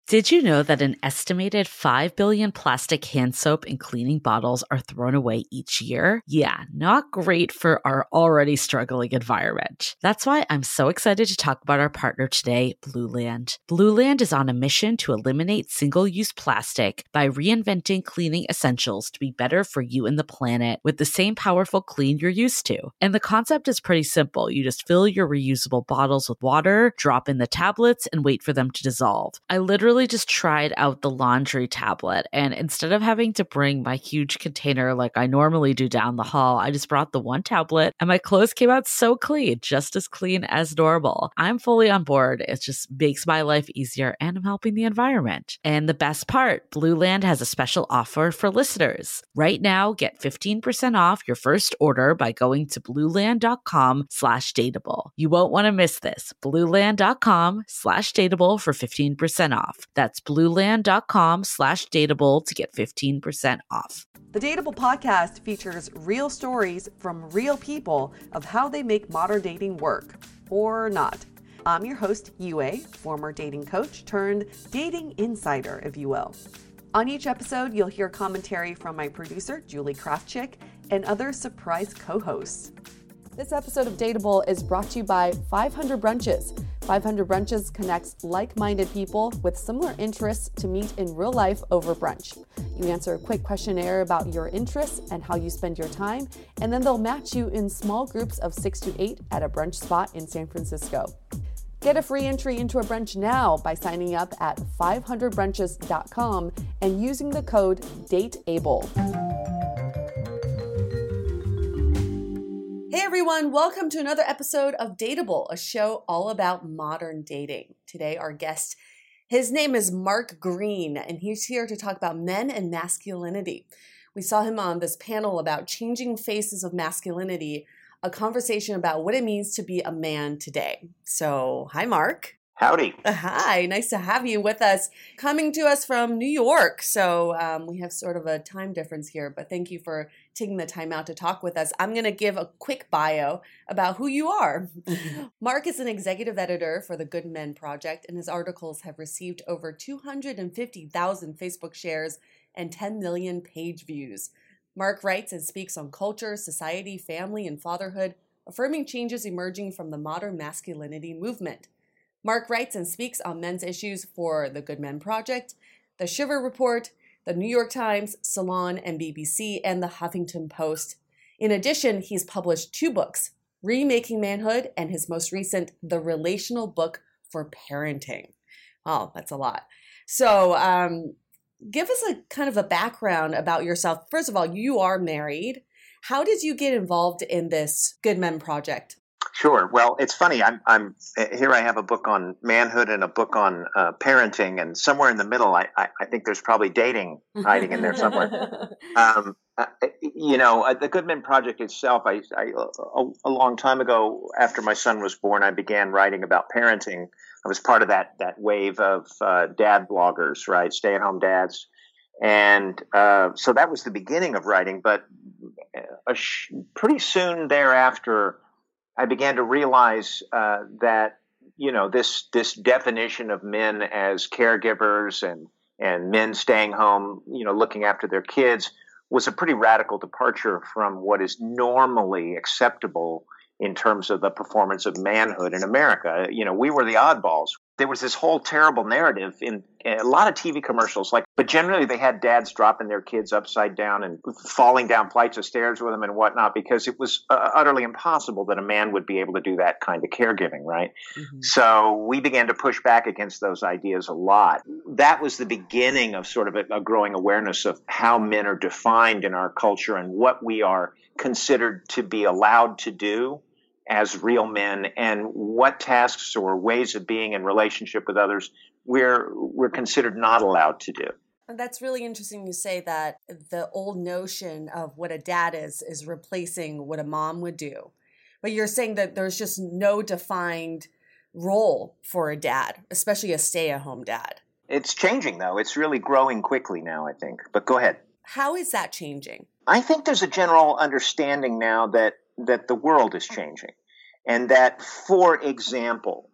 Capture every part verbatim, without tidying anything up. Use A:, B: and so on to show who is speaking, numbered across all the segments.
A: Did you know that an estimated five billion plastic hand soap and cleaning bottles are thrown away each year? Yeah, not great for our already struggling environment. That's why I'm so excited to talk about our partner today, Blueland. Blueland is on a mission to eliminate single-use plastic by reinventing cleaning essentials to be better for you and the planet with the same powerful clean you're used to. And the concept is pretty simple. You just fill your reusable bottles with water, drop in the tablets, and wait for them to dissolve. I literally just tried out the laundry tablet, and instead of having to bring my huge container like I normally do down the hall, I just brought the one tablet and my clothes came out so clean, just as clean as normal. I'm fully on board. It just makes my life easier and I'm helping the environment. And the best part, Blueland has a special offer for listeners. Right now, get fifteen percent off your first order by going to blueland.com slash dateable. You won't want to miss this. blueland.com slash dateable for fifteen percent off. That's blueland.com slash dateable to get fifteen percent off.
B: The Dateable podcast features real stories from real people of how they make modern dating work, or not. I'm your host, Yue, former dating coach turned dating insider, if you will. On each episode, you'll hear commentary from my producer, Julie Krafchick, and other surprise co-hosts. This episode of Dateable is brought to you by five hundred Brunches. five hundred Brunches connects like-minded people with similar interests to meet in real life over brunch. You answer a quick questionnaire about your interests and how you spend your time, and then they'll match you in small groups of six to eight at a brunch spot in San Francisco. Get a free entry into a brunch now by signing up at five hundred brunches dot com and using the code DATEABLE. Hey everyone, welcome to another episode of Dateable, a show all about modern dating. Today our guest, his name is Mark Green, and he's here to talk about men and masculinity. We saw him on this panel about changing faces of masculinity, a conversation about what it means to be a man today. So, hi Mark.
C: Howdy.
B: Hi, nice to have you with us. Coming to us from New York. So um, we have sort of a time difference here, but thank you for taking the time out to talk with us. I'm going to give a quick bio about who you are. Mark is an executive editor for the Good Men Project, and his articles have received over two hundred fifty thousand Facebook shares and ten million page views. Mark writes and speaks on culture, society, family, and fatherhood, affirming changes emerging from the modern masculinity movement. Mark writes and speaks on men's issues for the Good Men Project, the Shiver Report, the New York Times, Salon, and B B C, and the Huffington Post. In addition, he's published two books, Remaking Manhood, and his most recent, The Relational Book for Parenting. Oh, that's a lot. So um, give us a kind of a background about yourself. First of all, you are married. How did you get involved in this Good Men Project?
C: Sure. Well, it's funny. I'm, I'm here. I have a book on manhood and a book on uh, parenting, and somewhere in the middle, I, I, I think there's probably dating hiding in there somewhere. um, uh, you know, uh, the Good Men Project itself. I, I a, a long time ago, after my son was born, I began writing about parenting. I was part of that that wave of uh, dad bloggers, right? Stay-at-home dads, and uh, so that was the beginning of writing. But a sh- pretty soon thereafter, I began to realize uh, that, you know, this this definition of men as caregivers and and men staying home, you know, looking after their kids was a pretty radical departure from what is normally acceptable in terms of the performance of manhood in America. You know, we were the oddballs. There was this whole terrible narrative in a lot of T V commercials, like, but generally they had dads dropping their kids upside down and falling down flights of stairs with them and whatnot, because it was uh, utterly impossible that a man would be able to do that kind of caregiving, right? Mm-hmm. So we began to push back against those ideas a lot. That was the beginning of sort of a, a growing awareness of how men are defined in our culture and what we are considered to be allowed to do as real men, and what tasks or ways of being in relationship with others we're we're considered not allowed to do.
B: And that's really interesting you say that the old notion of what a dad is is replacing what a mom would do. But you're saying that there's just no defined role for a dad, especially a stay-at-home dad.
C: It's changing, though. It's really growing quickly now, I think. But go ahead.
B: How is that changing?
C: I think there's a general understanding now that that the world is changing, and that, for example,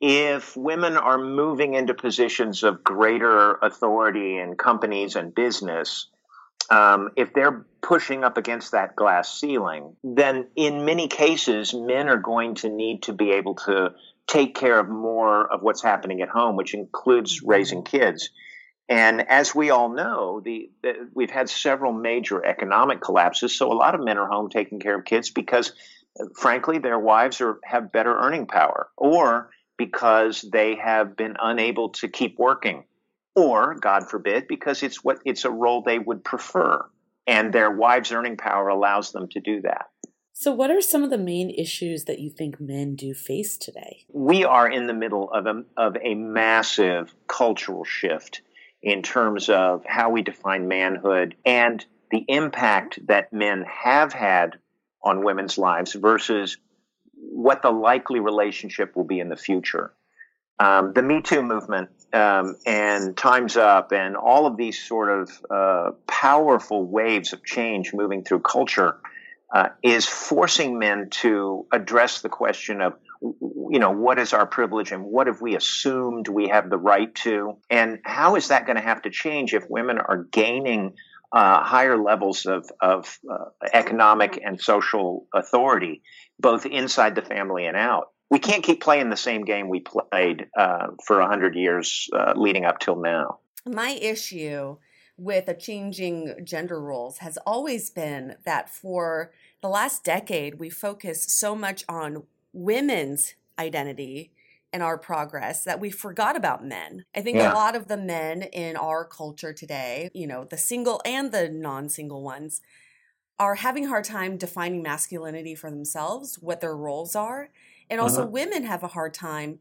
C: if women are moving into positions of greater authority in companies and business, um, if they're pushing up against that glass ceiling, then in many cases, men are going to need to be able to take care of more of what's happening at home, which includes raising kids. And as we all know, the, the we've had several major economic collapses. So a lot of men are home taking care of kids because, frankly, their wives are have better earning power, or because they have been unable to keep working, or, God forbid, because it's what it's a role they would prefer, and their wives' earning power allows them to do that.
A: So what are some of the main issues that you think men do face today?
C: We are in the middle of a, of a massive cultural shift in terms of how we define manhood and the impact that men have had on women's lives versus what the likely relationship will be in the future. Um, the Me Too movement um, and Time's Up and all of these sort of uh, powerful waves of change moving through culture uh, is forcing men to address the question of, you know, what is our privilege and what have we assumed we have the right to? And how is that going to have to change if women are gaining uh, higher levels of, of uh, economic and social authority, both inside the family and out? We can't keep playing the same game we played uh, for one hundred years uh, leading up till now.
B: My issue with the changing gender roles has always been that for the last decade, we focused so much on women's identity and our progress that we forgot about men. I think
C: Yeah.
B: a lot of the men in our culture today, you know, the single and the non-single ones, are having a hard time defining masculinity for themselves, what their roles are. And also
C: Uh-huh.
B: women have a hard time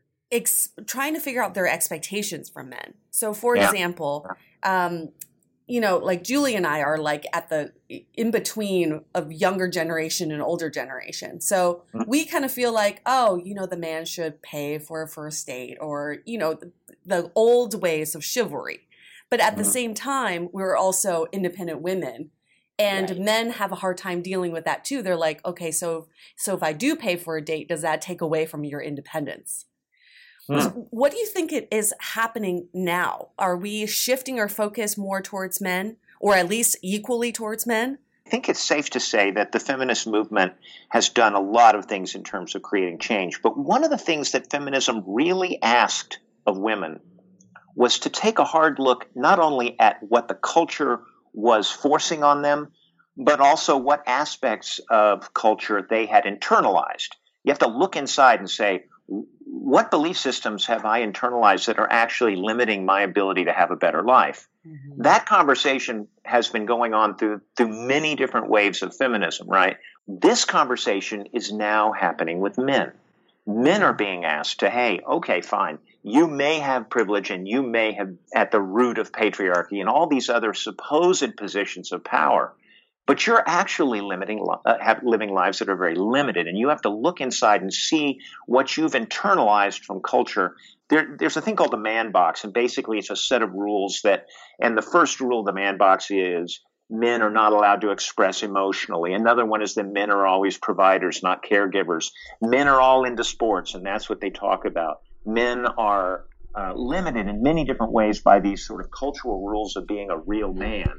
B: ex- trying to figure out their expectations from men. So for
C: Yeah.
B: example, um, you know, like Julie and I are like at the in between of younger generation and older generation. So
C: Mhm.
B: we kind of feel like, oh, you know, the man should pay for a first date, or, you know, the, the old ways of chivalry. But at the
C: Mhm.
B: same time, we're also independent women. And
C: Right.
B: men have a hard time dealing with that too. They're like, okay, so so if I do pay for a date, does that take away from your independence?
C: Hmm.
B: So what do you think it is happening now? Are we shifting our focus more towards men, or at least equally towards men?
C: I think it's safe to say that the feminist movement has done a lot of things in terms of creating change. But one of the things that feminism really asked of women was to take a hard look not only at what the culture was forcing on them, but also what aspects of culture they had internalized. You have to look inside and say, what belief systems have I internalized that are actually limiting my ability to have a better life?
B: Mm-hmm.
C: That conversation has been going on through through many different waves of feminism, right? This conversation is now happening with men. Men are being asked to, hey, okay, fine. You may have privilege and you may have at the root of patriarchy and all these other supposed positions of power, but you're actually limiting, uh, have, living lives that are very limited. And you have to look inside and see what you've internalized from culture. There, there's a thing called the man box, and basically it's a set of rules that, and the first rule of the man box is men are not allowed to express emotionally. Another one is that men are always providers, not caregivers. Men are all into sports, and that's what they talk about. Men are uh, limited in many different ways by these sort of cultural rules of being a real man,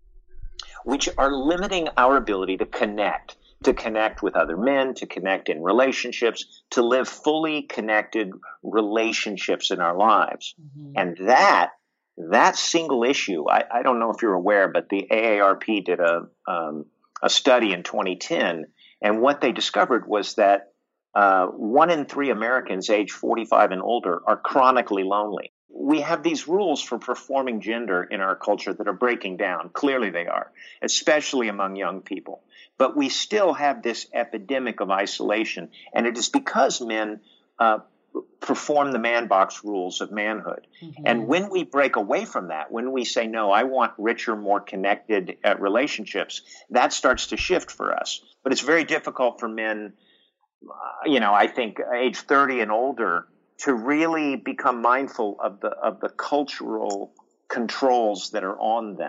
C: which are limiting our ability to connect, to connect with other men, to connect in relationships, to live fully connected relationships in our lives.
B: Mm-hmm.
C: And that That single issue, I, I don't know if you're aware, but the A A R P did a um, a study in twenty ten, and what they discovered was that uh, one in three Americans age forty-five and older are chronically lonely. We have these rules for performing gender in our culture that are breaking down. Clearly they are, especially among young people. But we still have this epidemic of isolation, and it is because men uh, perform the man box rules of manhood.
B: Mm-hmm.
C: And when we break away from that, when we say, no, I want richer, more connected uh, relationships, that starts to shift for us. But it's very difficult for men, uh, you know, I think age thirty and older, to really become mindful of the of the cultural controls that are on them.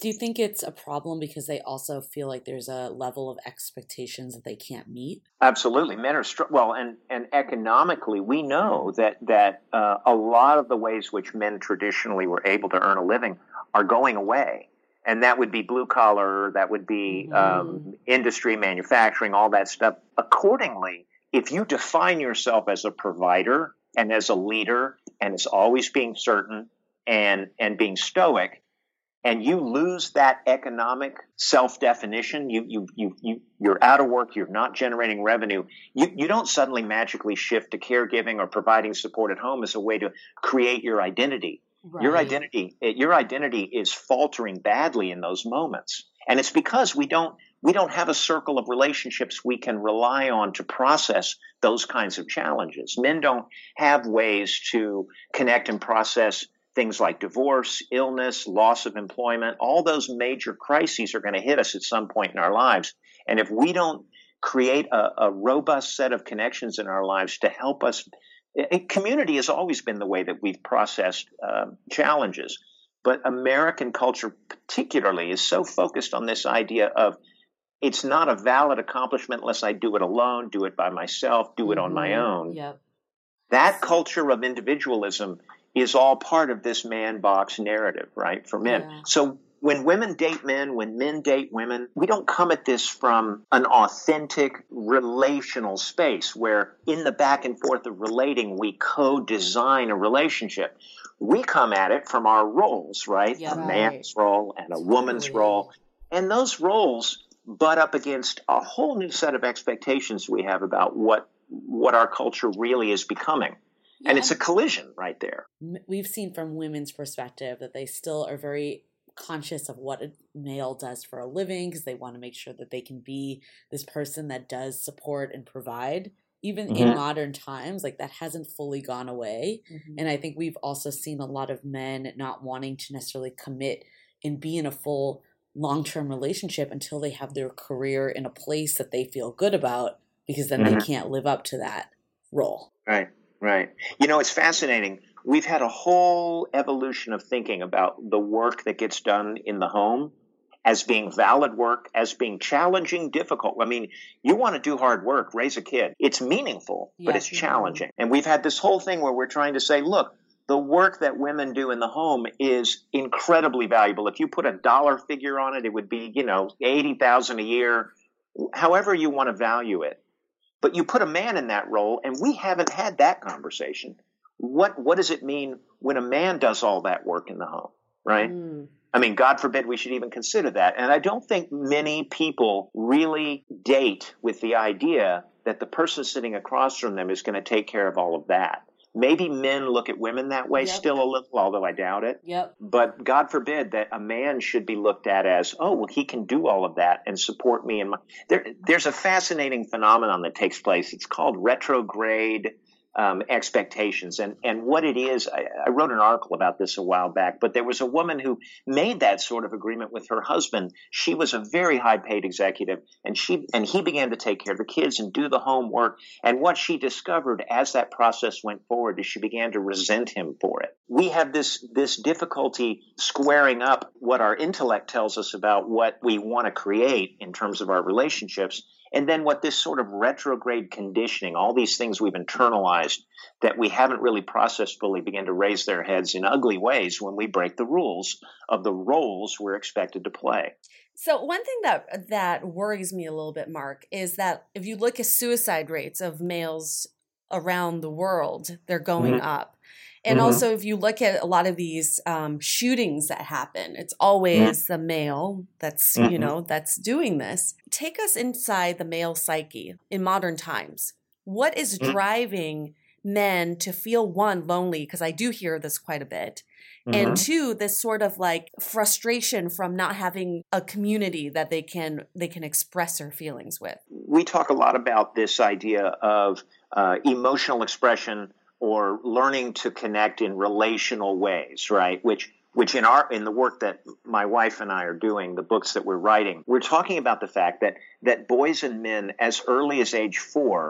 A: Do you think it's a problem because they also feel like there's a level of expectations that they can't meet?
C: Absolutely. Men are, str- well, and, and economically, we know that, that uh, a lot of the ways which men traditionally were able to earn a living are going away. And that would be blue collar, that would be
A: Mm-hmm.
C: um, industry, manufacturing, all that stuff. Accordingly, if you define yourself as a provider and as a leader and as always being certain and, and being stoic, and you lose that economic self-definition, you, you, you, you, you're out of work, you're not generating revenue, you, you don't suddenly magically shift to caregiving or providing support at home as a way to create your identity.
A: Right.
C: Your identity, your identity is faltering badly in those moments. And it's because we don't, we don't have a circle of relationships we can rely on to process those kinds of challenges. Men don't have ways to connect and process things like divorce, illness, loss of employment. All those major crises are going to hit us at some point in our lives. And if we don't create a, a robust set of connections in our lives to help us, it, community has always been the way that we've processed uh, challenges. But American culture particularly is so focused on this idea of it's not a valid accomplishment unless I do it alone, do it by myself, do it
A: Mm-hmm.
C: on my own.
A: Yep.
C: That culture of individualism is all part of this man box narrative, right, for men.
A: Yeah.
C: So when women date men, when men date women, we don't come at this from an authentic relational space where in the back and forth of relating, we co-design a relationship. We come at it from our roles, right?
A: Yeah,
C: a
A: right.
C: man's role and a woman's
A: Totally.
C: role. And those roles butt up against a whole new set of expectations we have about what what our culture really is becoming.
A: Yeah.
C: And it's a collision right there.
A: We've seen from women's perspective that they still are very conscious of what a male does for a living because they want to make sure that they can be this person that does support and provide. Even
C: Mm-hmm.
A: in modern times, like that hasn't fully gone away.
B: Mm-hmm.
A: And I think we've also seen a lot of men not wanting to necessarily commit and be in a full long-term relationship until they have their career in a place that they feel good about, because then
C: Mm-hmm.
A: they can't live up to that role.
C: Right, right. You know, it's fascinating. We've had a whole evolution of thinking about the work that gets done in the home as being valid work, as being challenging, difficult. I mean, you want to do hard work, raise a kid. It's meaningful, but
A: Yeah.
C: it's challenging. And we've had this whole thing where we're trying to say, look, the work that women do in the home is incredibly valuable. If you put a dollar figure on it, it would be, you know, eighty thousand dollars a year, however you want to value it. But you put a man in that role, and we haven't had that conversation. What what does it mean when a man does all that work in the home, right?
B: Mm.
C: I mean, God forbid we should even consider that. And I don't think many people really date with the idea that the person sitting across from them is going to take care of all of that. Maybe men look at women that way
A: Yep.
C: still a little, although I doubt it.
A: Yep.
C: But God forbid that a man should be looked at as, oh, well, he can do all of that and support me. In my there, there's a fascinating phenomenon that takes place. It's called retrograde um, expectations. And, and what it is, I, I wrote an article about this a while back, but there was a woman who made that sort of agreement with her husband. She was a very high paid executive, and she and he began to take care of the kids and do the homework. And what she discovered as that process went forward is she began to resent him for it. We have this, this difficulty squaring up what our intellect tells us about what we want to create in terms of our relationships, and then what this sort of retrograde conditioning, all these things we've internalized that we haven't really processed fully, begin to raise their heads in ugly ways when we break the rules of the roles we're expected to play.
B: So one thing that that worries me a little bit, Mark, is that if you look at suicide rates of males around the world, they're going
C: Mm-hmm.
B: up. And
C: Mhm.
B: also, if you look at a lot of these um, shootings that happen, it's always the male that's, you
C: Mhm.
B: know, that's doing this. Take us inside the male psyche in modern times. What is
C: Mhm.
B: driving men to feel, one, lonely, because I do hear this quite a bit, and
C: Mhm.
B: two, this sort of like frustration from not having a community that they can they can express their feelings with?
C: We talk a lot about this idea of uh, emotional expression or learning to connect in relational ways, right? Which which in our in the work that my wife and I are doing, the books that we're writing, we're talking about the fact that that boys and men as early as age four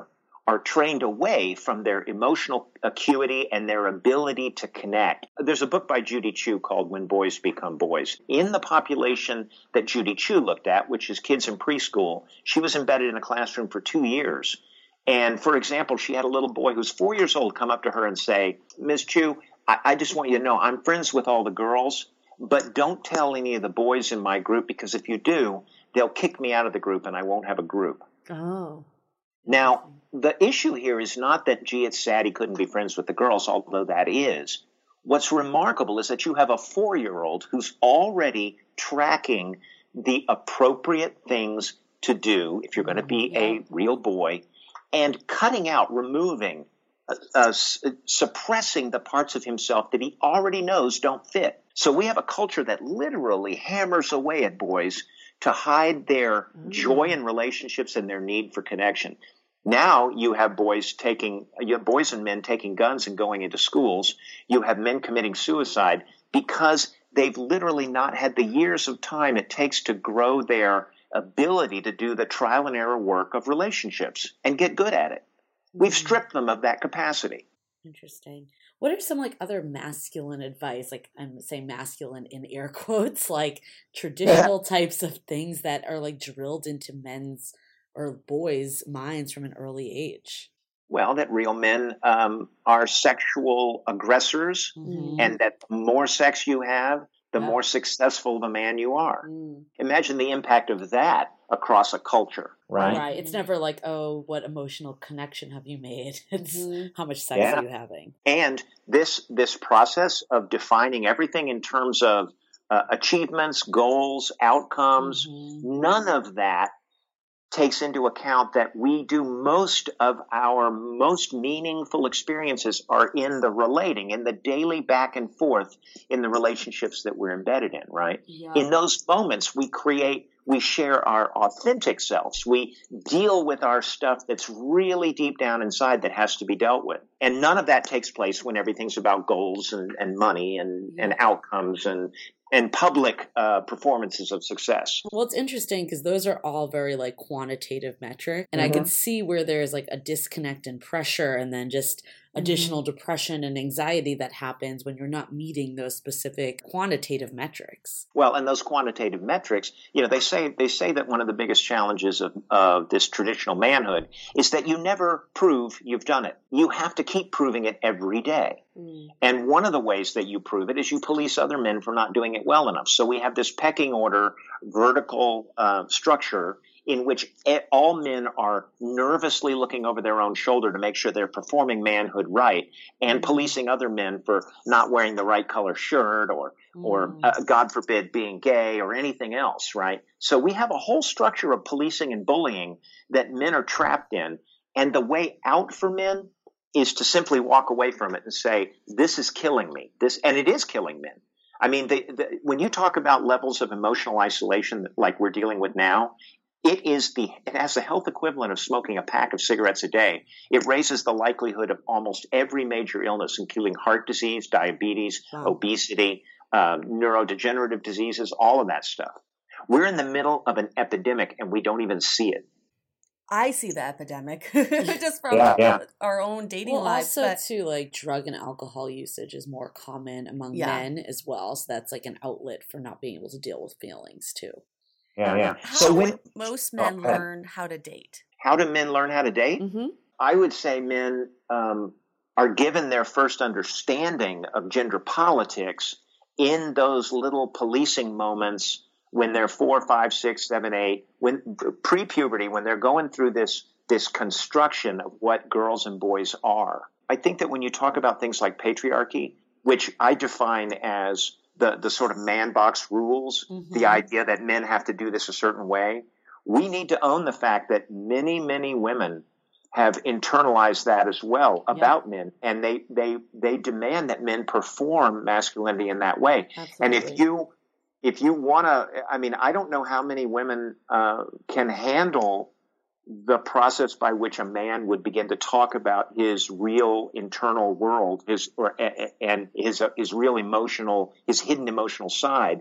C: are trained away from their emotional acuity and their ability to connect. There's a book by Judy Chu called When Boys Become Boys. In the population that Judy Chu looked at, which is kids in preschool, she was embedded in a classroom for two years. And for example, she had a little boy who's four years old come up to her and say, Miz Chu, I, I just want you to know I'm friends with all the girls, but don't tell any of the boys in my group, because if you do, they'll kick me out of the group and I won't have a group.
B: Oh.
C: Now, the issue here is not that, gee, it's sad he couldn't be friends with the girls, although that is. What's remarkable is that you have a four-year-old who's already tracking the appropriate things to do if you're going to be
B: yeah.
C: a real boy, and cutting out, removing, uh, uh, s- suppressing the parts of himself that he already knows don't fit. So we have a culture that literally hammers away at boys to hide their mm. joy in relationships and their need for connection. Now you have boys taking, you have boys and men taking guns and going into schools. You have men committing suicide because they've literally not had the years of time it takes to grow their ability to do the trial and error work of relationships and get good at it. We've stripped them of that capacity.
A: Interesting. What are some like other masculine advice? Like I'm saying masculine in air quotes, like traditional types of things that are like drilled into men's or boys' minds from an early age?
C: Well, that real men um, are sexual aggressors,
A: Mm-hmm.
C: and that the more sex you have, the
A: Yeah.
C: more successful the man you are.
A: Mm.
C: Imagine the impact of that across a culture, right?
A: Right. It's never like, oh, what emotional connection have you made? It's
B: Mhm.
A: how much sex
C: Yeah.
A: are you having?
C: And this this process of defining everything in terms of uh, achievements, goals, outcomes,
A: Mhm.
C: none of that takes into account that we do most of our most meaningful experiences are in the relating, in the daily back and forth in the relationships that we're embedded in, right?
B: Yeah.
C: In those moments, we create, we share our authentic selves. We deal with our stuff that's really deep down inside that has to be dealt with. And none of that takes place when everything's about goals and, and money and,
B: Yeah.
C: and outcomes and and public uh, performances of success.
A: Well, it's interesting because those are all very like quantitative metric. And I
C: Mhm.
A: can see where there's like a disconnect and pressure and then just additional depression and anxiety that happens when you're not meeting those specific quantitative metrics.
C: Well, and those quantitative metrics, you know, they say they say that one of the biggest challenges of, of this traditional manhood is that you never prove you've done it. You have to keep proving it every day.
B: Mm.
C: And one of the ways that you prove it is you police other men for not doing it well enough. So we have this pecking order, vertical uh, structure in which all men are nervously looking over their own shoulder to make sure they're performing manhood right, and policing other men for not wearing the right color shirt or, or uh, God forbid, being gay or anything else, right? So we have a whole structure of policing and bullying that men are trapped in. And the way out for men is to simply walk away from it and say, this is killing me. This, and it is killing men. I mean, the, the, when you talk about levels of emotional isolation like we're dealing with now, It is the, it has the health equivalent of smoking a pack of cigarettes a day. It raises the likelihood of almost every major illness, including heart disease, diabetes,
A: Wow.
C: obesity, uh, neurodegenerative diseases, all of that stuff. We're in the middle of an epidemic and we don't even see it.
B: I see the epidemic just from
C: Yeah, yeah.
B: our own dating
A: Well,
B: lives.
A: also
B: But
A: too, like drug and alcohol usage is more common among
B: Yeah.
A: men as well. So that's like an outlet for not being able to deal with feelings too.
C: Yeah, yeah.
B: how
C: So
B: would
C: when,
B: most
C: oh,
B: men
C: go ahead.
B: learn how to date?
C: How do men learn how to date?
A: Mm-hmm.
C: I would say men um, are given their first understanding of gender politics in those little policing moments when they're four, five, six, seven, eight, when pre-puberty, when they're going through this this construction of what girls and boys are. I think that when you talk about things like patriarchy, which I define as the, the sort of man box rules,
A: Mm-hmm.
C: the idea that men have to do this a certain way, we need to own the fact that many, many women have internalized that as well about men, and they, they, they demand that men perform masculinity in that way.
A: Absolutely.
C: And if you, if you want to, I mean, I don't know how many women uh, can handle the process by which a man would begin to talk about his real internal world, his or and his his real emotional, his hidden emotional side,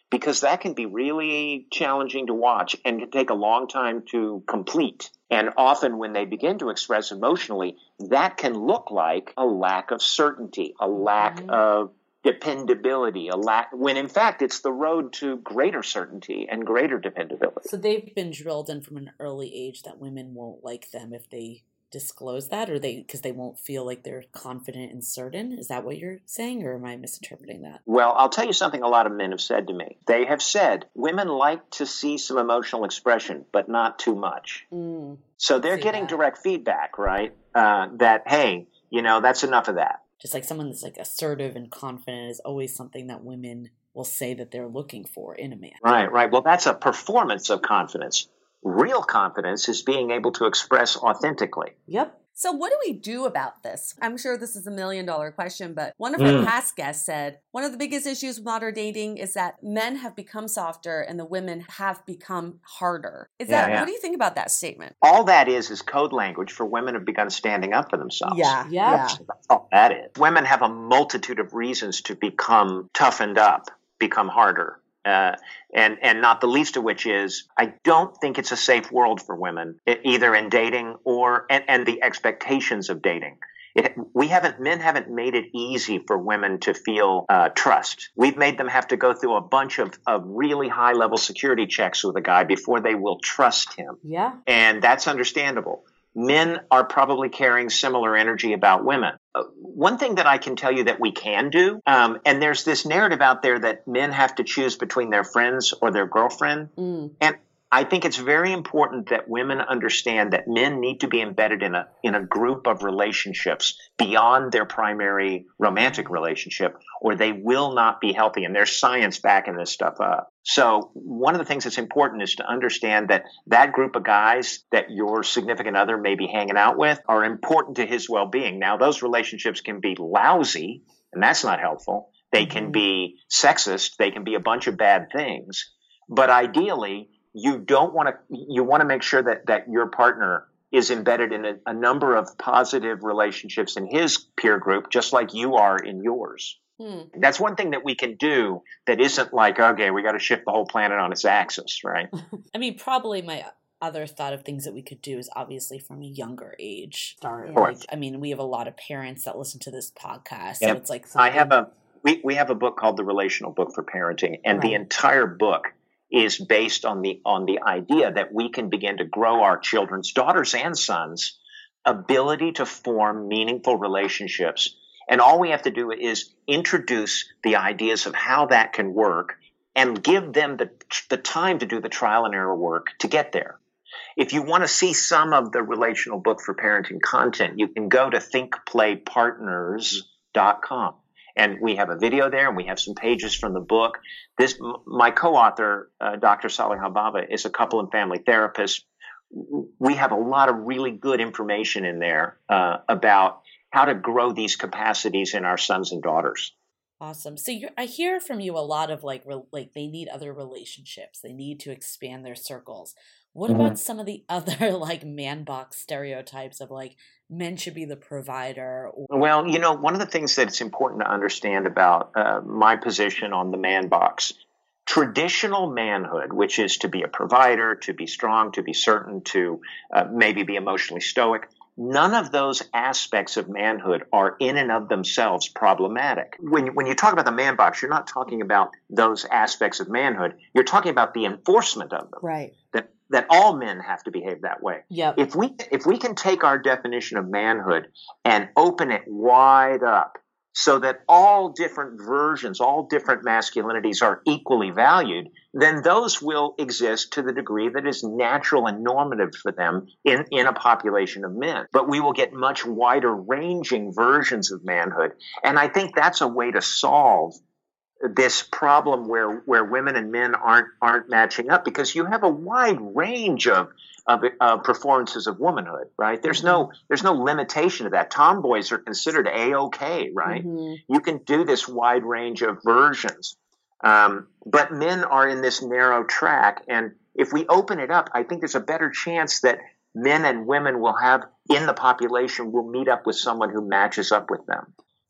C: because that can be really challenging to watch and can take a long time to complete. And often when they begin to express emotionally, that can look like a lack of certainty, a lack mm-hmm. of dependability, a lack, when in fact it's the road to greater certainty and greater dependability.
A: So they've been drilled in from an early age that women won't like them if they disclose that, or they because they won't feel like they're confident and certain. Is that what you're saying, or am I misinterpreting that?
C: Well, I'll tell you something a lot of men have said to me. They have said women like to see some emotional expression, but not too much. Mm, so they're getting that. direct feedback, right? Uh, that, hey, you know, that's enough of that.
A: Just like someone that's like assertive and confident is always something that women will say that they're looking for in a man.
C: Right, right. Well, that's a performance of confidence. Real confidence is being able to express authentically.
B: Yep. So what do we do about this? I'm sure this is a million dollar question, but one of our mm. past guests said, one of the biggest issues with modern dating is that men have become softer and the women have become harder. Is yeah, that, yeah. What do you think about that statement?
C: All that is is code language for women have begun standing up for themselves.
B: Yeah, yeah. yeah.
C: That's all that is. Women have a multitude of reasons to become toughened up, become harder. Uh, and and not the least of which is I don't think it's a safe world for women, either in dating or and, and the expectations of dating. It, we haven't men haven't made it easy for women to feel uh, trust. We've made them have to go through a bunch of, of really high level security checks with a guy before they will trust him.
B: Yeah,
C: and that's understandable. Men are probably carrying similar energy about women. Uh, one thing that I can tell you that we can do, um, and there's this narrative out there that men have to choose between their friends or their girlfriend. Mm. And I think it's very important that women understand that men need to be embedded in a in a group of relationships beyond their primary romantic relationship, or they will not be healthy. And there's science backing this stuff up. So one of the things that's important is to understand that that group of guys that your significant other may be hanging out with are important to his well-being. Now, those relationships can be lousy, and that's not helpful. They mm-hmm. can be sexist. They can be a bunch of bad things. But ideally, you don't want to, you want to make sure that, that your partner is embedded in a, a number of positive relationships in his peer group, just like you are in yours. Hmm. That's one thing that we can do that isn't like, okay, we got to shift the whole planet on its axis, right?
A: I mean, probably my other thought of things that we could do is obviously from a younger age.
B: Sorry.
A: Like, I mean, we have a lot of parents that listen to this podcast,
C: yep.
A: so it's like
C: something- I have a, we, we have a book called The Relational Book for Parenting, and right. the entire book is based on the on the idea that we can begin to grow our children's, daughters and sons, ability to form meaningful relationships. And all we have to do is introduce the ideas of how that can work and give them the the time to do the trial and error work to get there. If you want to see some of the Relational Book for Parenting content, you can go to think play partners dot com. And we have a video there, and we have some pages from the book. This, my co-author, uh, Doctor Salih Hababa, is a couple and family therapist. We have a lot of really good information in there uh, about how to grow these capacities in our sons and daughters.
A: Awesome. So you're, I hear from you a lot of like, re, like they need other relationships. They need to expand their circles. What mm-hmm. about some of the other like man box stereotypes of like men should be the provider? Or-
C: well, you know, one of the things that it's important to understand about uh, my position on the man box, traditional manhood, which is to be a provider, to be strong, to be certain, to uh, maybe be emotionally stoic, none of those aspects of manhood are in and of themselves problematic. When, when you talk about the man box, you're not talking about those aspects of manhood. You're talking about the enforcement of them.
B: Right.
C: That that all men have to behave that way.
B: Yep.
C: If we if we can take our definition of manhood and open it wide up so that all different versions, all different masculinities are equally valued, then those will exist to the degree that is natural and normative for them in, in a population of men. But we will get much wider ranging versions of manhood. And I think that's a way to solve this problem where, where women and men aren't aren't matching up, because you have a wide range of of uh, performances of womanhood, right? There's mm-hmm. no there's no limitation to that. Tomboys are considered A-okay, right? Mm-hmm. You can do this wide range of versions, um, but men are in this narrow track. And if we open it up, I think there's a better chance that men and women will have in the population will meet up with someone who matches up with them.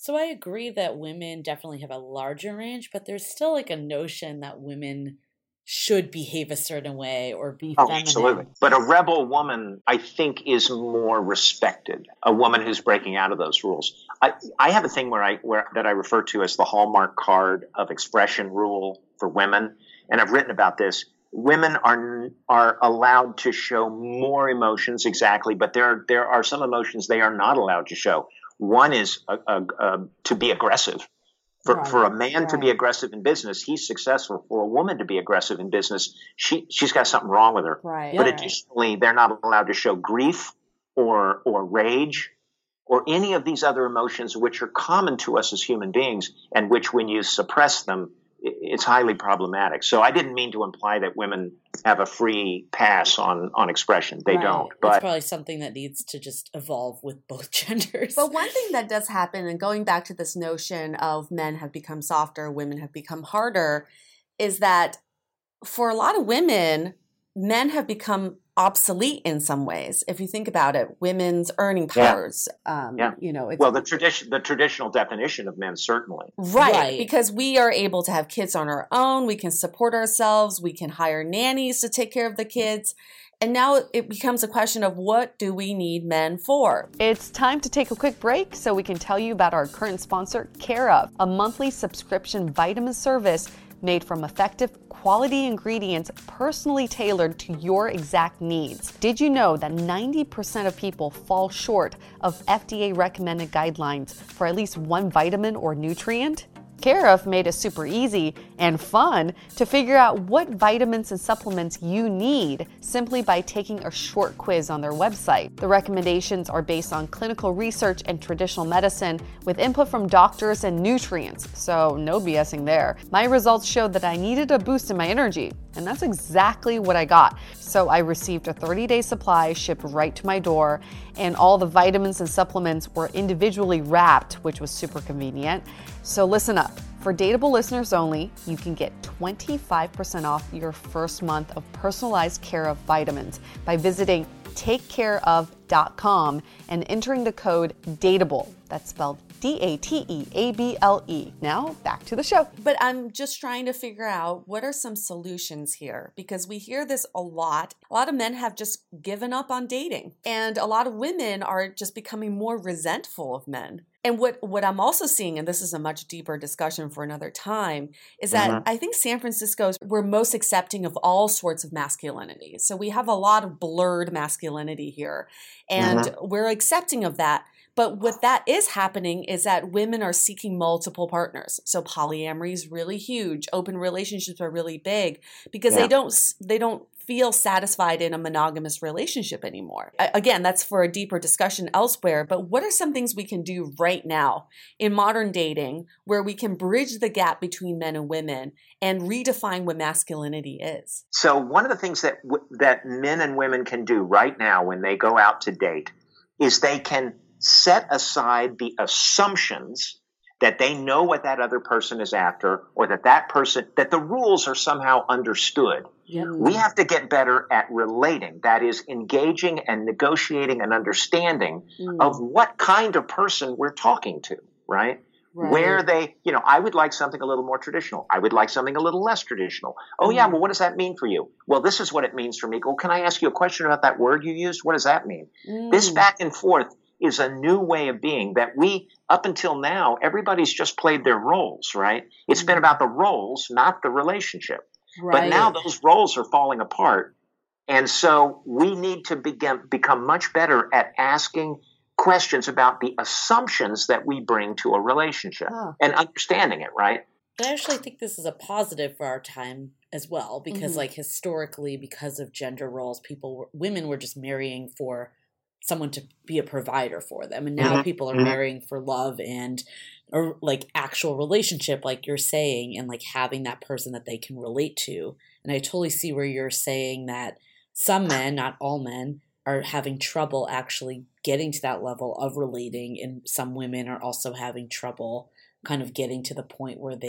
A: So I agree that women definitely have a larger range, but there's still like a notion that women should behave a certain way or be
C: Oh,
A: feminine.
C: absolutely. But a rebel woman, I think, is more respected. A woman who's breaking out of those rules. I, I have a thing where I where that I refer to as the Hallmark card of expression rule for women, and I've written about this. Women are are allowed to show more emotions, exactly, but there there are some emotions they are not allowed to show. One is a, a, a, to be aggressive. For,
B: Right,
C: for a man
B: right.
C: to be aggressive in business, he's successful. For a woman to be aggressive in business, she, she's got something wrong with her.
B: Right,
C: But
B: right.
C: additionally, they're not allowed to show grief or, or rage or any of these other emotions which are common to us as human beings and which, when you suppress them, it's highly problematic. So I didn't mean to imply that women have a free pass on, on expression. They
B: Right.
C: don't.
A: It's
C: But
A: probably something that needs to just evolve with both genders.
B: But one thing that does happen, and going back to this notion of men have become softer, women have become harder, is that for a lot of women, men have become obsolete in some ways. If you think about it, women's earning
C: Yeah.
B: powers, um,
C: Yeah.
B: you know, it's
C: well, the tradition, the traditional definition of men, certainly.
B: right,
A: Right.
B: because we are able to have kids on our own. We can support ourselves. We can hire nannies to take care of the kids. And now it becomes a question of what do we need men for?
D: It's time to take a quick break so we can tell you about our current sponsor, Care of, a monthly subscription vitamin service made from effective quality ingredients personally tailored to your exact needs. Did you know that ninety percent of people fall short of F D A recommended guidelines for at least one vitamin or nutrient? Care of made it super easy and fun to figure out what vitamins and supplements you need simply by taking a short quiz on their website. The recommendations are based on clinical research and traditional medicine with input from doctors and nutrients, so no BSing there. My results showed that I needed a boost in my energy, and that's exactly what I got. So I received a thirty-day supply shipped right to my door, and all the vitamins and supplements were individually wrapped, which was super convenient. So listen up. For Dateable listeners only, you can get twenty-five percent off your first month of personalized Care of vitamins by visiting take care of dot com and entering the code DATEABLE. That's spelled D A T E A B L E. Now, back to the show.
B: But I'm just trying to figure out what are some solutions here, because we hear this a lot. A lot of men have just given up on dating, and a lot of women are just becoming more resentful of men. And what, what I'm also seeing, and this is a much deeper discussion for another time, is that
C: Mhm.
B: I think San Francisco's, we're most accepting of all sorts of masculinity. So we have a lot of blurred masculinity here, and we're accepting of that. But what that is happening is that women are seeking multiple partners. So polyamory is really huge. Open relationships are really big because
C: Yeah.
B: they don't they don't feel satisfied in a monogamous relationship anymore. I- Again, that's for a deeper discussion elsewhere. But what are some things we can do right now in modern dating where we can bridge the gap between men and women and redefine what masculinity is?
C: So one of the things that w- that men and women can do right now when they go out to date is they can set aside the assumptions that they know what that other person is after, or that that person, that the rules are somehow understood.
B: Yep.
C: We have to get better at relating, that is, engaging and negotiating and understanding
B: Mm.
C: of what kind of person we're talking to, right?
B: Right.
C: Where they, you know, I would like something a little more traditional. I would like something a little less traditional. Oh, yeah,
B: Mm.
C: well, what does that mean for you? Well, this is what it means for me. Well, can I ask you a question about that word you used? What does that mean?
B: Mm.
C: This back and forth is a new way of being that we, up until now, everybody's just played their roles, right? It's been about the roles, not the relationship.
B: Right.
C: But now those roles are falling apart. And so we need to begin, become much better at asking questions about the assumptions that we bring to a relationship
B: Huh.
C: and understanding it, right?
A: But I actually think this is a positive for our time as well, because
B: Mhm.
A: like historically, because of gender roles, people, were, women were just marrying for someone to be a provider for them. And now
C: Mhm.
A: people are
C: Mhm.
A: marrying for love and or like actual relationship, like you're saying, and like having that person that they can relate to. And I totally see where you're saying that some men, not all men, are having trouble actually getting to that level of relating. And some women are also having trouble kind of getting to the point where they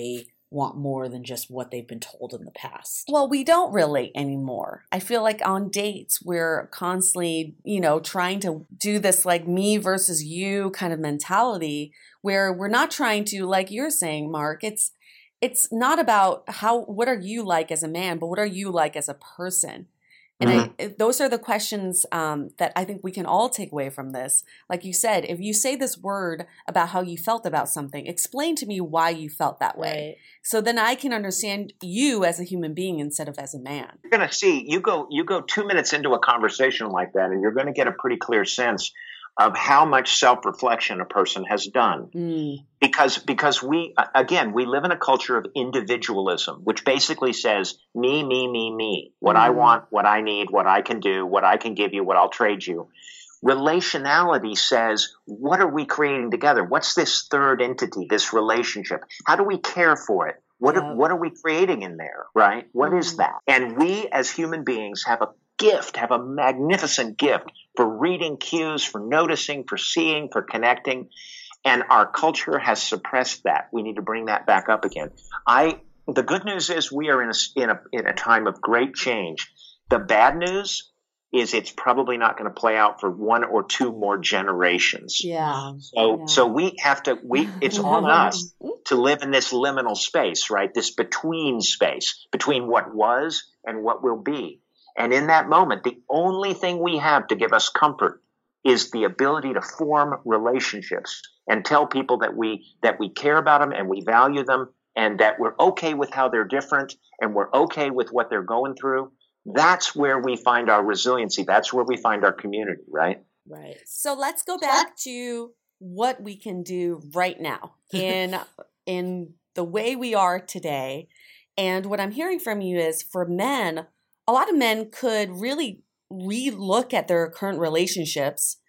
A: want more than just what they've been told in the past.
B: Well, we don't relate anymore. I feel like on dates, we're constantly, you know, trying to do this like me versus you kind of mentality where we're not trying to, like you're saying, Mark, it's it's not about how, what are you like as a man, but what are you like as a person? And mm-hmm. I, those are the questions um, that I think we can all take away from this. Like you said, if you say this word about how you felt about something, explain to me why you felt that way. Right. So then I can understand you as a human being instead of as a man.
C: You're going to see, you go, you go two minutes into a conversation like that, and you're going to get a pretty clear sense of how much self-reflection a person has done. Mm. Because, because we, again, we live in a culture of individualism, which basically says me, me, me, me, what mm. I want, what I need, what I can do, what I can give you, what I'll trade you. Relationality says, what are we creating together? What's this third entity, this relationship? How do we care for it? What, yeah. are, what are we creating in there, right? What mm. is that? And we as human beings have a gift, have a magnificent gift for reading cues, for noticing, for seeing, for connecting. And our culture has suppressed that. We need to bring that back up again. I, the good news is we are in a, in a, in a time of great change. The bad news is it's probably not going to play out for one or two more generations.
B: Yeah.
C: So,
B: yeah.
C: so we have to, we, it's on us to live in this liminal space, right? This between space between what was and what will be. And in that moment, the only thing we have to give us comfort is the ability to form relationships and tell people that we that we care about them and we value them and that we're okay with how they're different and we're okay with what they're going through. That's where we find our resiliency. That's where we find our community, right?
B: Right. So let's go back to what we can do right now in in the way we are today. And what I'm hearing from you is for men, a lot of men could really re-look at their current relationships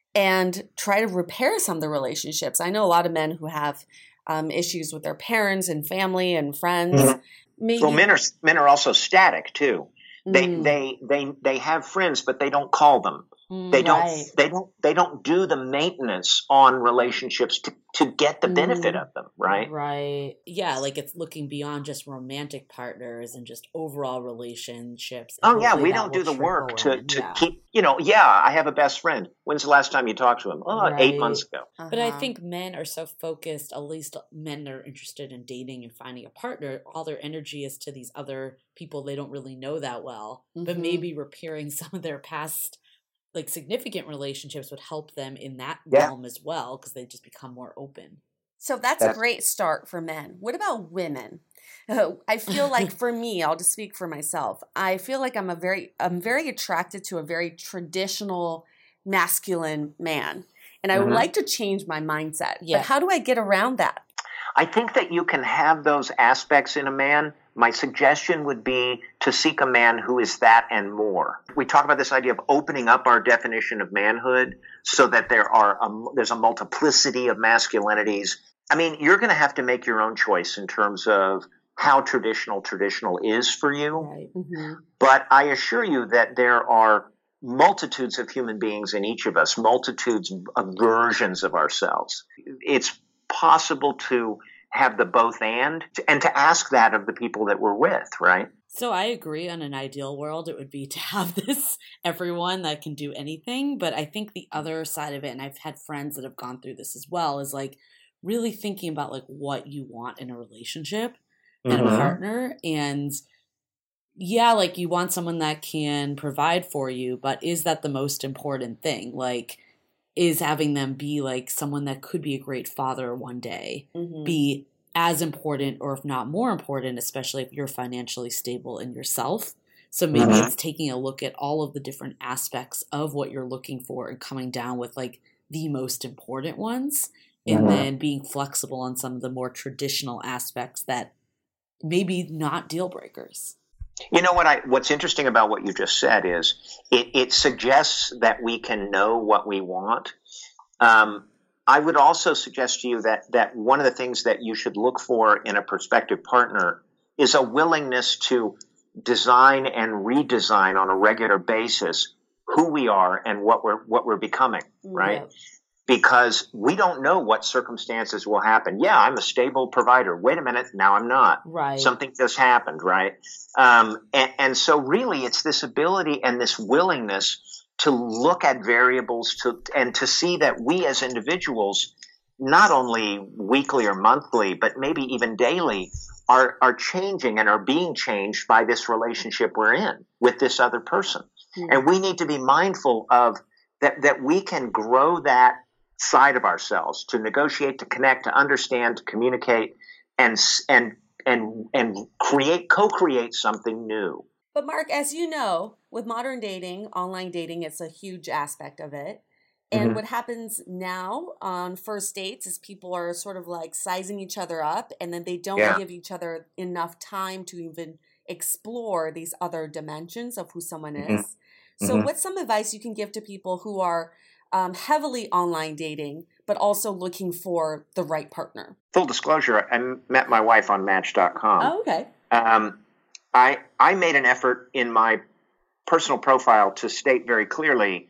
B: and try to repair some of the relationships. I know a lot of men who have um, issues with their parents and family and friends. Mm-hmm. Maybe.
C: Well, men are men are also static too. They mm. they they they have friends, but they don't call them. Mm, they don't right. they don't they don't do the maintenance on relationships to, to get the benefit mm. of them, right?
A: Right. Yeah, like it's looking beyond just romantic partners and just overall relationships.
C: Oh yeah, we don't do the work to, to yeah. keep, you know, yeah, I have a best friend. When's the last time you talked to him? Oh, right. eight months ago.
A: Uh-huh. But I think men are so focused, at least men that are interested in dating and finding a partner, all their energy is to these other people they don't really know that well, mm-hmm. but maybe repairing some of their past like significant relationships would help them in that yeah. realm as well because they just become more open.
B: So that's, that's a great start for men. What about women? Uh, I feel like for me, I'll just speak for myself. I feel like I'm a very, I'm very attracted to a very traditional masculine man. And I mm-hmm. would like to change my mindset. Yeah. But how do I get around that?
C: I think that you can have those aspects in a man. My suggestion would be to seek a man who is that and more. We talk about this idea of opening up our definition of manhood so that there are a, there's a multiplicity of masculinities. I mean, you're going to have to make your own choice in terms of how traditional traditional is for you.
B: Right. Mm-hmm.
C: But I assure you that there are multitudes of human beings in each of us, multitudes of versions of ourselves. It's possible to have the both and, and to ask that of the people that we're with, right?
A: So I agree on an ideal world, it would be to have this everyone that can do anything. But I think the other side of it, and I've had friends that have gone through this as well, is like really thinking about like what you want in a relationship and mm-hmm. a partner. And yeah, like you want someone that can provide for you, but is that the most important thing? Like, is having them be like someone that could be a great father one day, mm-hmm. be as important or if not more important, especially if you're financially stable in yourself. So maybe mm-hmm. it's taking a look at all of the different aspects of what you're looking for and coming down with like the most important ones mm-hmm. and then being flexible on some of the more traditional aspects that maybe not deal breakers.
C: You know what I, what's interesting about what you just said is it, it suggests that we can know what we want. Um, I would also suggest to you that, that one of the things that you should look for in a prospective partner is a willingness to design and redesign on a regular basis who we are and what we're, what we're becoming, right? because we don't know what circumstances will happen. Yeah, I'm a stable provider. Wait a minute, now I'm not.
A: Right.
C: Something just happened, right? Um, and, and so really it's this ability and this willingness to look at variables to and to see that we as individuals, not only weekly or monthly, but maybe even daily, are are changing and are being changed by this relationship we're in with this other person. Mm-hmm. And we need to be mindful of that, that we can grow that side of ourselves to negotiate, to connect, to understand, to communicate, and and and and create, co-create something new.
B: But Mark, as you know, with modern dating, online dating, it's a huge aspect of it. And mm-hmm. what happens now on first dates is people are sort of like sizing each other up, and then they don't yeah. give each other enough time to even explore these other dimensions of who someone is. Mm-hmm. So mm-hmm. what's some advice you can give to people who are um, heavily online dating, but also looking for the right partner?
C: Full disclosure, I met my wife on Match dot com.
B: Oh, okay.
C: Um, I I made an effort in my personal profile to state very clearly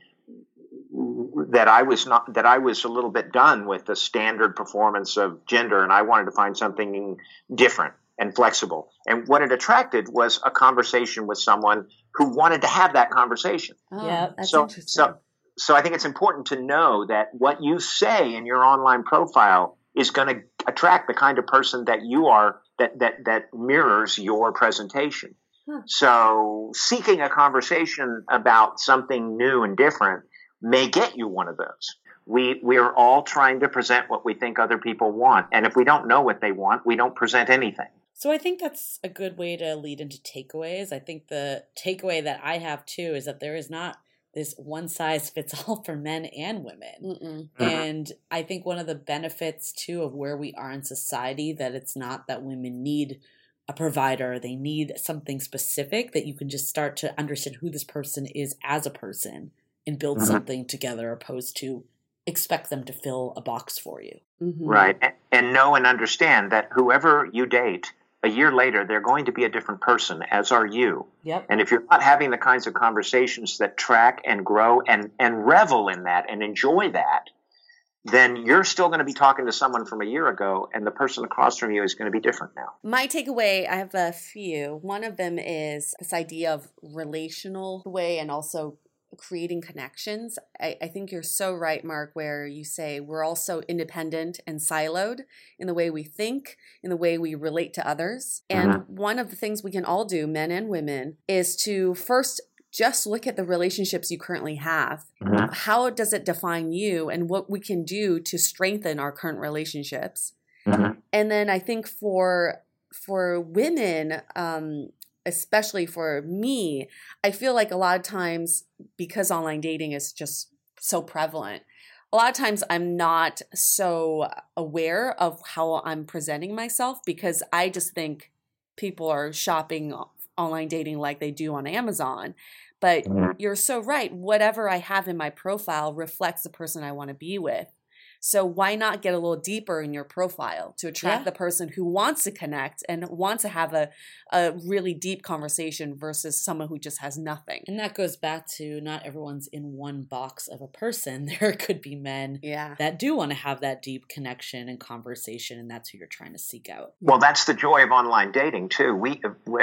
C: that I was not that I was a little bit done with the standard performance of gender, and I wanted to find something different and flexible. And what it attracted was a conversation with someone who wanted to have that conversation.
B: Oh, yeah, that's
C: so,
B: interesting.
C: So, so I think it's important to know that what you say in your online profile is going to attract the kind of person that you are, that that that mirrors your presentation. Huh. So seeking a conversation about something new and different may get you one of those. We we are all trying to present what we think other people want. And if we don't know what they want, we don't present anything.
A: So I think that's a good way to lead into takeaways. I think the takeaway that I have too is that there is not this one size fits all for men and women. Mm-mm. And I think one of the benefits too of where we are in society, that it's not that women need a provider, they need something specific, that you can just start to understand who this person is as a person and build mm-hmm. something together, opposed to expect them to fill a box for you.
C: Mm-hmm. Right. And, and know and understand that whoever you date, a year later, they're going to be a different person, as are you.
B: Yep.
C: And if you're not having the kinds of conversations that track and grow and, and revel in that and enjoy that, then you're still going to be talking to someone from a year ago, and the person across from you is going to be different now.
B: My takeaway, I have a few. One of them is this idea of relational way and also creating connections. I, I think you're so right, Mark, where you say we're also independent and siloed in the way we think, in the way we relate to others. And mm-hmm. one of the things we can all do, men and women, is to first just look at the relationships you currently have. Mm-hmm. How does it define you, and what we can do to strengthen our current relationships? Mm-hmm. And then I think for for women, um, especially for me, I feel like a lot of times, because online dating is just so prevalent, a lot of times I'm not so aware of how I'm presenting myself, because I just think people are shopping online dating like they do on Amazon. But mm-hmm. you're so right. Whatever I have in my profile reflects the person I want to be with. So why not get a little deeper in your profile to attract yeah. the person who wants to connect and wants to have a, a really deep conversation versus someone who just has nothing.
A: And that goes back to not everyone's in one box of a person. There could be men
B: yeah.
A: that do want to have that deep connection and conversation, and that's who you're trying to seek out.
C: Well, that's the joy of online dating, too. We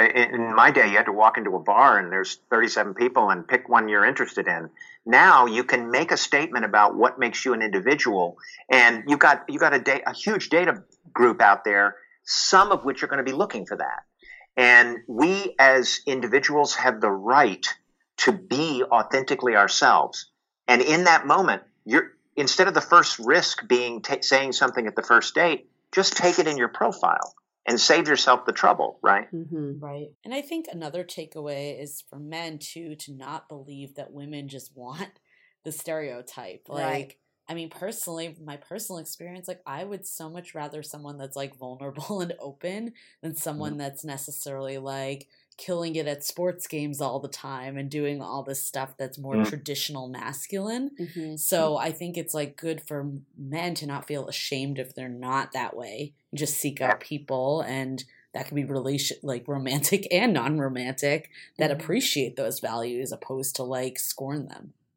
C: in my day, you had to walk into a bar and there's thirty-seven people and pick one you're interested in. Now you can make a statement about what makes you an individual, and you got you got a, da- a huge data group out there, some of which are going to be looking for that. And we as individuals have the right to be authentically ourselves. And in that moment, you're instead of the first risk being t- saying something at the first date, just take it in your profile and save yourself the trouble, right?
A: Mm-hmm. Right. And I think another takeaway is for men, too, to not believe that women just want the stereotype. Like,
B: right.
A: I mean, personally, my personal experience, like, I would so much rather someone that's, like, vulnerable and open than someone mm-hmm. that's necessarily, like, killing it at sports games all the time and doing all this stuff that's more mm-hmm. traditional masculine. Mm-hmm. So I think it's like good for men to not feel ashamed if they're not that way. You just seek out people, and that can be relation like romantic and non-romantic that mm-hmm. appreciate those values opposed to like scorn them.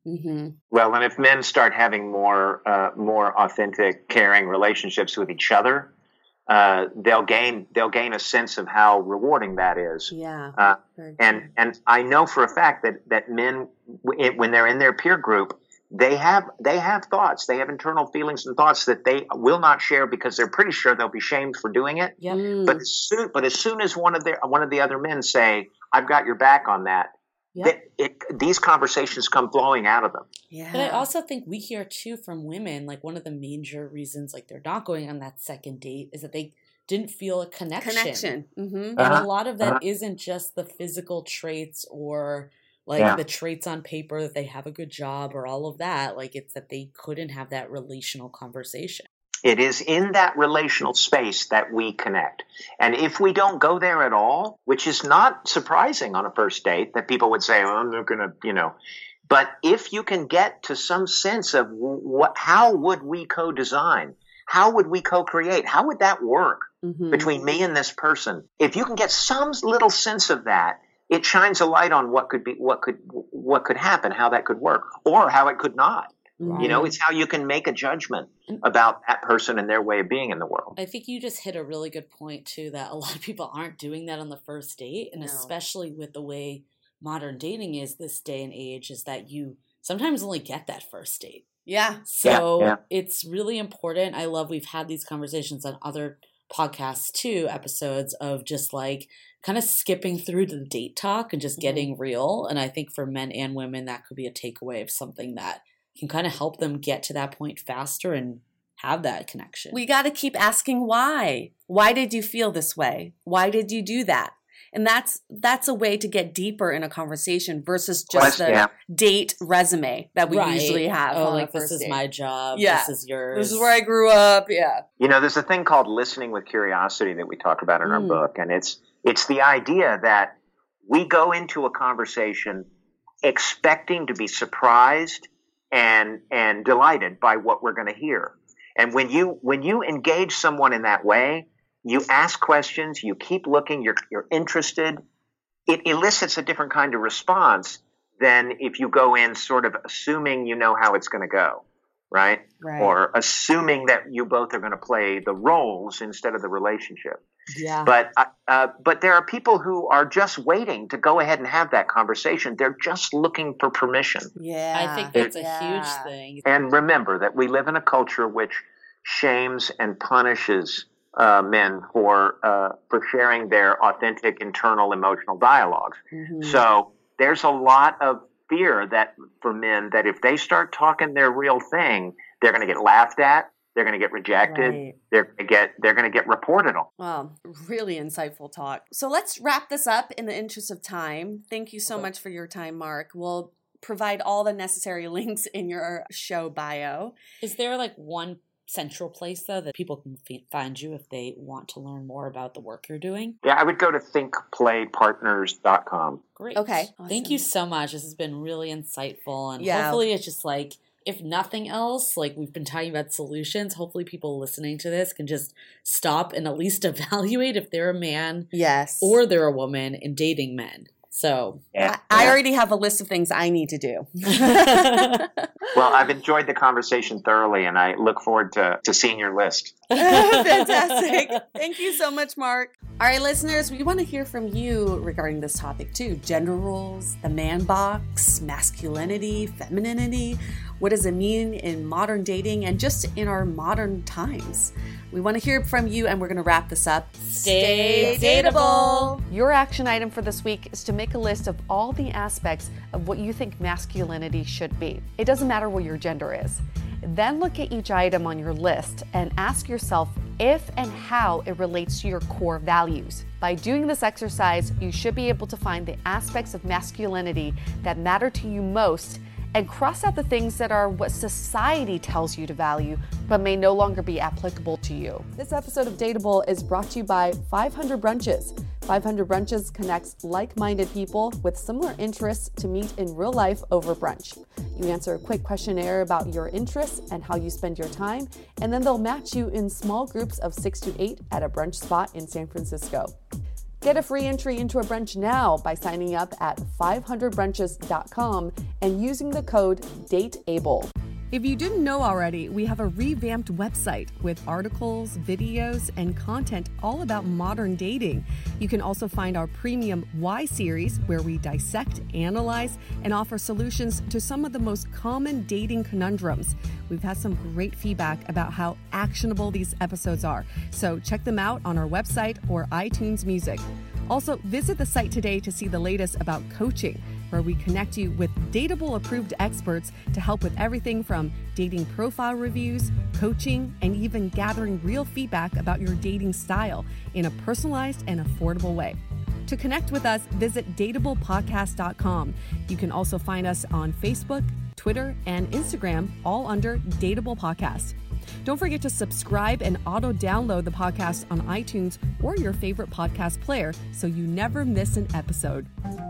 B: Mm-hmm.
C: Well, and if men start having more uh, more authentic, caring relationships with each other, uh, they'll gain they'll gain a sense of how rewarding that is.
B: Yeah.
C: Uh, and and I know for a fact that that men, when they're in their peer group, they have they have thoughts, they have internal feelings and thoughts that they will not share because they're pretty sure they'll be shamed for doing it.
B: Yep. Mm.
C: But as soon but as soon as one of their one of the other men say, "I've got your back on that,"
B: Yep.
C: that it, these conversations come flowing out of them.
B: Yeah.
A: But I also think we hear too from women, like one of the major reasons like they're not going on that second date is that they didn't feel a connection.
B: Connection. Mm-hmm.
A: And
C: Uh-huh.
A: a lot of that
C: Uh-huh.
A: isn't just the physical traits or like
C: Yeah.
A: the traits on paper that they have a good job or all of that. Like it's that they couldn't have that relational conversation.
C: It is in that relational space that we connect. And if we don't go there at all, which is not surprising on a first date, that people would say, well, I'm not going to, you know, but if you can get to some sense of what, how would we co-design? How would we co-create? How would that work
B: Mm-hmm.
C: between me and this person? If you can get some little sense of that, it shines a light on what could be, what could, what could happen, how that could work, or how it could not.
B: Mm-hmm.
C: You know, it's how you can make a judgment about that person and their way of being in the world.
A: I think you just hit a really good point too, that a lot of people aren't doing that on the first date. And
B: No.
A: especially with the way modern dating is this day and age, is that you sometimes only get that first date.
B: Yeah.
A: So
C: Yeah, yeah.
A: it's really important. I love we've had these conversations on other podcasts too, episodes of just like kind of skipping through the date talk and just
B: Mhm.
A: getting real. And I think for men and women, that could be a takeaway of something that can kind of help them get to that point faster and have that connection.
B: We got to keep asking why. Why did you feel this way? Why did you do that? And that's that's a way to get deeper in a conversation versus just the
C: Yeah.
B: date resume that we
A: Right.
B: usually have.
A: Oh,
B: on
A: like
B: a first
A: this is
B: date.
A: my job.
B: Yeah.
A: This is yours.
B: This is where I grew up. Yeah.
C: You know, there's a thing called listening with curiosity that we talk about in our
B: Mm.
C: book. And it's, it's the idea that we go into a conversation expecting to be surprised and, and delighted by what we're going to hear. And when you, when you engage someone in that way, you ask questions, you keep looking, you're, you're interested, it elicits a different kind of response than if you go in sort of assuming you know how it's going to go, right?
B: Right.
C: Or assuming that you both are going to play the roles instead of the relationship.
A: Yeah.
C: But uh, uh, but there are people who are just waiting to go ahead and have that conversation. They're just looking for permission.
B: Yeah.
A: I think that's a
B: Yeah.
A: huge thing.
C: And remember that we live in a culture which shames and punishes uh, men for uh, for sharing their authentic internal emotional dialogues.
B: Mhm.
C: So there's a lot of fear that for men that if they start talking their real thing, they're going to get laughed at, they're going to get rejected,
B: Right.
C: they're going to get they're going to get reported on.
B: Wow, really insightful talk. So let's wrap this up in the interest of time. Thank you so
A: Okay.
B: much for your time, Mark. We'll provide all the necessary links in your show bio.
A: Is there like one central place though that people can f- find you if they want to learn more about the work you're doing?
C: Yeah, I would go to think play partners dot com.
A: Great.
B: Okay,
A: Thank you
B: awesome.
A: so much. This has been really insightful. And
B: Yeah.
A: hopefully it's just like, if nothing else, like we've been talking about solutions, hopefully people listening to this can just stop and at least evaluate if they're a man
B: Yes.
A: or they're a woman in dating men. So
C: Yeah.
B: I, I
C: Yeah.
B: already have a list of things I need to do.
C: Well, I've enjoyed the conversation thoroughly, and I look forward to, to seeing your list.
B: Fantastic. Thank you so much, Mark. All right, listeners, we want to hear from you regarding this topic too. Gender roles, the man box, masculinity, femininity. What does it mean in modern dating and just in our modern times? We want to hear from you, and we're going to wrap this up.
A: Stay dateable.
D: Your action item for this week is to make a list of all the aspects of what you think masculinity should be. It doesn't matter what your gender is. Then look at each item on your list and ask yourself if and how it relates to your core values. By doing this exercise, you should be able to find the aspects of masculinity that matter to you most and cross out the things that are what society tells you to value but may no longer be applicable to you. This episode of Dateable is brought to you by five hundred Brunches. five hundred Brunches connects like-minded people with similar interests to meet in real life over brunch. You answer a quick questionnaire about your interests and how you spend your time, and then they'll match you in small groups of six to eight at a brunch spot in San Francisco. Get a free entry into a brunch now by signing up at five hundred brunches dot com and using the code DATEABLE.
E: If you didn't know already, we have a revamped website with articles, videos, and content all about modern dating. You can also find our premium Why series, where we dissect, analyze, and offer solutions to some of the most common dating conundrums. We've had some great feedback about how actionable these episodes are, so check them out on our website or iTunes Music. Also, visit the site today to see the latest about coaching, where we connect you with Dateable-approved experts to help with everything from dating profile reviews, coaching, and even gathering real feedback about your dating style in a personalized and affordable way. To connect with us, visit dateable podcast dot com. You can also find us on Facebook, Twitter, and Instagram, all under Dateable Podcast. Don't forget to subscribe and auto-download the podcast on iTunes or your favorite podcast player so you never miss an episode.